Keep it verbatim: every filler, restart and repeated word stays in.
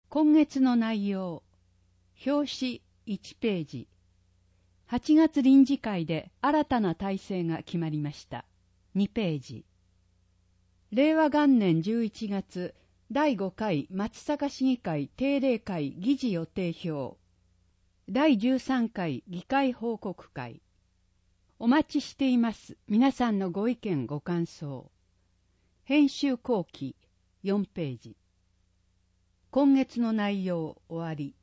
今月の内容、表紙いちページ。はちがつ臨時会で新たな体制が決まりました。にページ。れいわがんねんじゅういちがつだいごかい松阪市議会定例会議事予定表。だいじゅうさんかい議会報告会。お待ちしています皆さんのご意見ご感想。編集後期よんページ。今月の内容終わり。